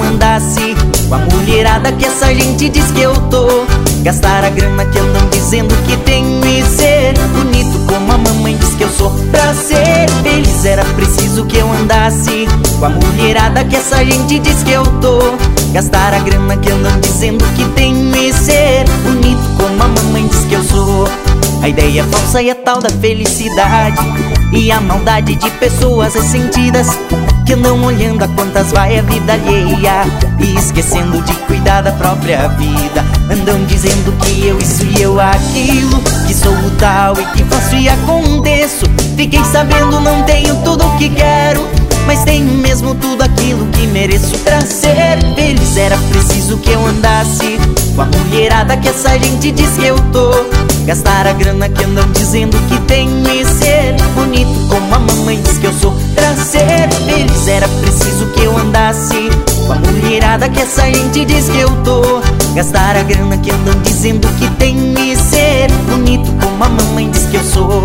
andasse com a mulherada que essa gente diz que eu tô. Gastar a grana que andam dizendo que tenho e ser bonito como a mamãe diz que eu sou. Pra ser feliz era preciso que eu andasse com a mulherada que essa gente diz que eu tô. Gastar a grana que andam dizendo que tenho e ser bonito como a mamãe diz que eu sou. A ideia falsa é a tal da felicidade e a maldade de pessoas ressentidas que andam olhando a quantas vai a vida alheia e esquecendo de cuidar da própria vida. Andam dizendo que eu isso e eu aquilo, que sou o tal e que faço e aconteço. Fiquei sabendo, não tenho tudo o que quero, mas tenho mesmo tudo aquilo que mereço. Pra ser feliz era preciso que eu andasse com a mulherada que essa gente diz que eu tô. Gastar a grana que andam dizendo que tenho e ser bonito como a mamãe diz que eu sou. Pra ser feliz era preciso que eu andasse com a mulherada que essa gente diz que eu tô. Gastar a grana que andam dizendo que tenho e ser bonito como a mamãe diz que eu sou.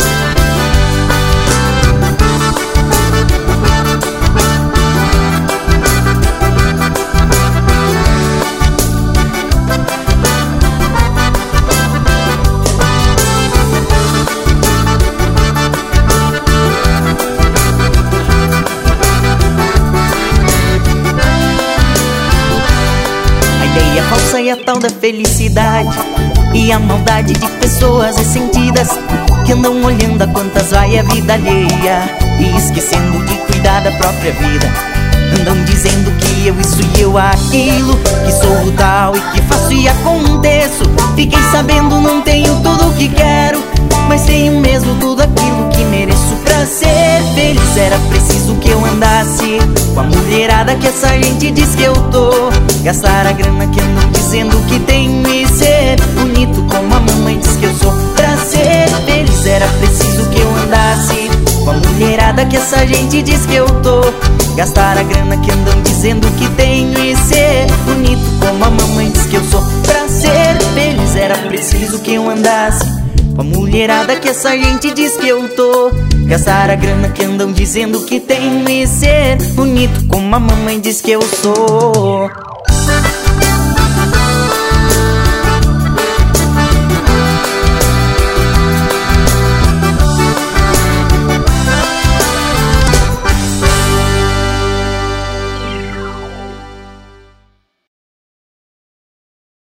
A falsa é a tal da felicidade e a maldade de pessoas ressentidas que andam olhando a quantas vai a vida alheia e esquecendo de cuidar da própria vida. Andam dizendo que eu isso e eu aquilo, que sou o tal e que faço e aconteço. Fiquei sabendo, não tenho tudo o que quero, mas tenho mesmo tudo aquilo que mereço. Pra ser feliz era preciso que eu andasse com a mulherada que essa gente diz que eu tô. Gastar a grana que andam dizendo que tenho e ser bonito como a mamãe diz que eu sou. Pra ser feliz era preciso que eu andasse com a mulherada que essa gente diz que eu tô. Gastar a grana que andam dizendo que tenho e ser bonito como a mamãe diz que eu sou. Pra ser feliz era preciso que eu andasse com a mulherada que essa gente diz que eu tô. Gastar a grana que andam dizendo que tenho e ser bonito como a mamãe diz que eu sou.